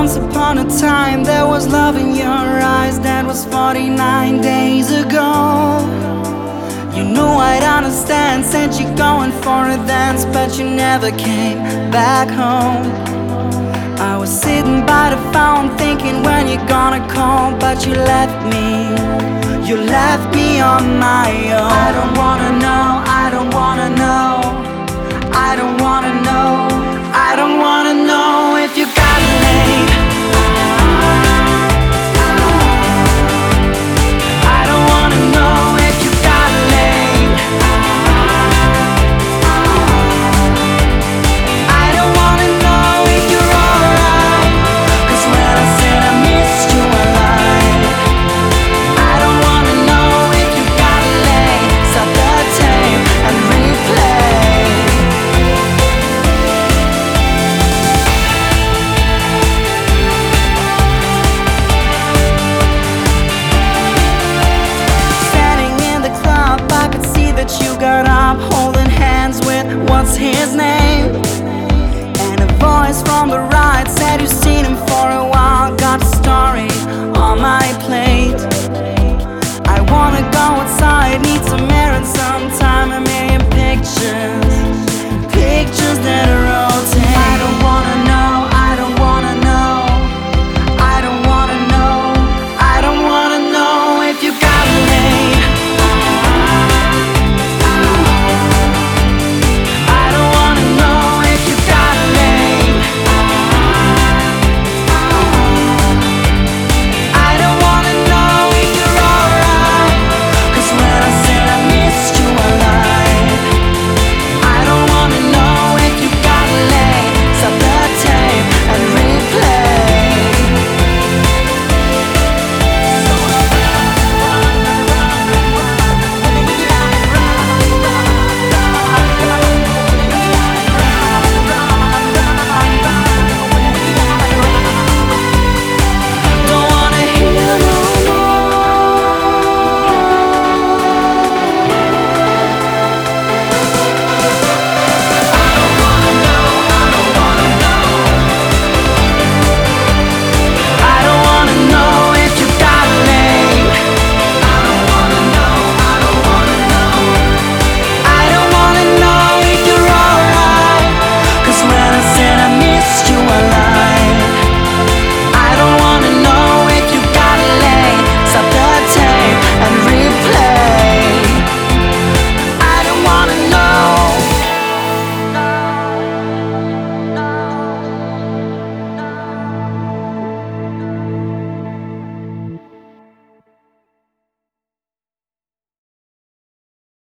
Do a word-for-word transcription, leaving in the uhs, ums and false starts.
Once upon a time there was love in your eyes. That was forty-nine days ago. You knew I'd understand, said you're going for a dance, but you never came back home. I was sitting by the phone thinking when you're gonna call, but you left me, you left me on my own. I don't wanna know, I don't wanna know, I don't wanna know, I don't wanna know if you got laid. I don't wanna know if you got laid. I don't wanna know if you're alright, 'cause when I said I missed you I lied. I don't wanna know if you got laid. Stop the tape and replay. Standing in the club, I could see that you got up, holding hands with what's his name. And a voice from the right said you've seen him for a while. Got a story on my plate. I wanna go outside, need some air and some time. A million pictures, pictures that rotate.